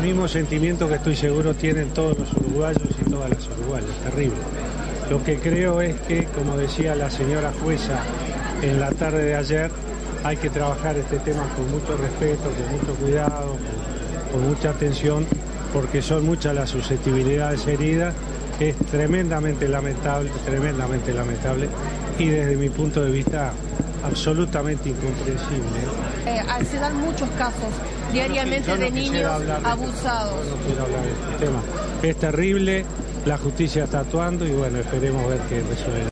mismo sentimiento que estoy seguro tienen todos los uruguayos y todas las uruguayas, terrible. Lo que creo es que, como decía la señora jueza en la tarde de ayer, hay que trabajar este tema con mucho respeto, con mucho cuidado, con mucha atención, porque son muchas las susceptibilidades heridas. Es tremendamente lamentable y desde mi punto de vista absolutamente incomprensible. Se dan muchos casos diariamente de niños abusados. No quiero hablar de este tema. Es terrible, la justicia está actuando y bueno, esperemos ver qué resuelve.